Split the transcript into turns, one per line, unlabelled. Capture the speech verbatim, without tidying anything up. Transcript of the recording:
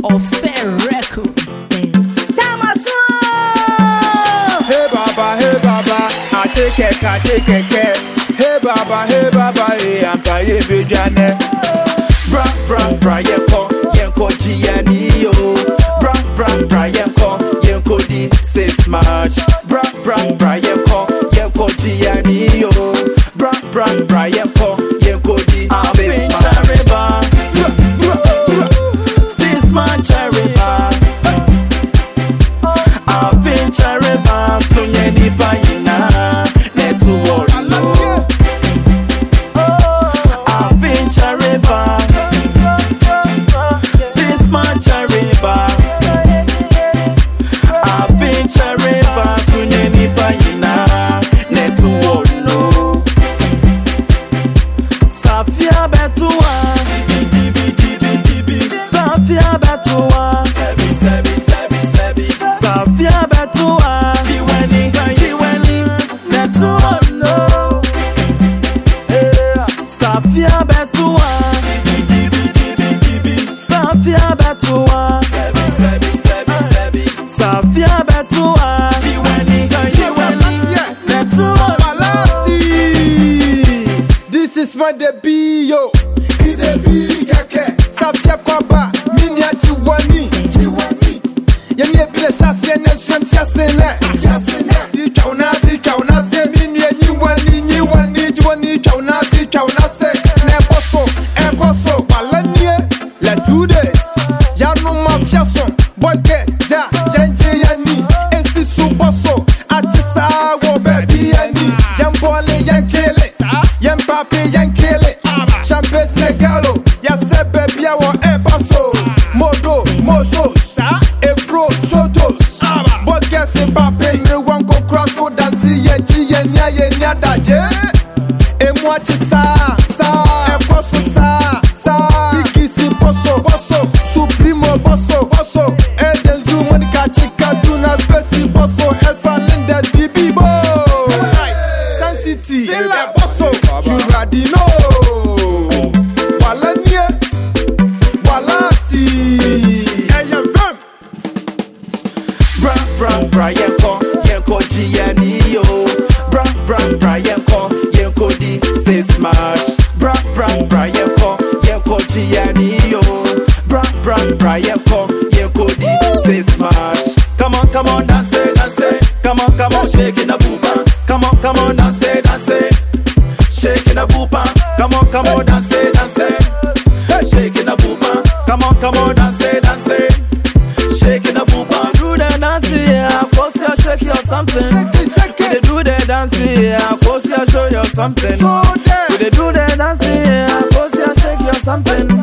or stay record.
Hey Baba, hey Baba, I take it, I take it. Hey Baba, hey Baba, hey I'm paying Vijane.
Bra bra bra yenko, yenko giani yo. Bra bra bra yenko, yenko di six March. Bra bra bra yenko, yenko giani yo. Bra bra bra yenko, yenko di six March. Six March river. Adventure river, sunye ni bayina. Network. Adventure river. Six March river. Adventure river, sunye ni bayina. Network no. Safia betua. Safia betua. Sebi sebi sebi sebi. Safia betua. Jiweni jiweni. Network no. Safia betua. Safia betua. Sebi sebi sebi sebi. Safia betua. Jiweni jiweni. Network.
This is my debut, yo. It debut, kake. Safia kwaba, mini ya jiwani. Jiwani. Yeni ebile shase ne swentia sene. Tika unasi, ka unase, mini ya jiwani, jiwani, jiwani, ka unasi, ka unase. Ne boso, e boso, balanye. Let's do this. Yanu mafia son, boys guess, ja, jenje yani. Esi su boso, achisa wo baby yani. Yambole yankele, yambape yankele. Champes negalo, ya se baby ya wo e baso. Modo, moshos, efro, shotos. Boys guess Mbappe, me wan go cross so dance ye ji ye nya ye nya daje. E moi chisa, sa, e boso sa, sa. Bikisi boso, boso, supremo boso, boso. E denzu monika chika tuna spesi boso. Elfa Lindes bibi bo. Sun City, e boso, you already know. Walanye, walasti. Eye fem.
Bra bra bra yenko, yenko giani yo. Bra bra bra yenko, yenko di six March. Bra bra bra yenko, yenko giani yo. Bra bra bra yenko, yenko di six March. Come on, come on, dance, dance. Come on, come on, shaking the boopa. Come on, come on, dance, dance. Shaking the boopa. Come on, come on, dance, dance. Shaking the boopa. Come on, come on, dance, dance. Shaking the boopa. Do the dance, yeah. Cause you shake your something.
Shake it, shake
They
it.
do the dance, yeah. Cause you show you something.
So there.
They do the dance, yeah. Cause you shake your something.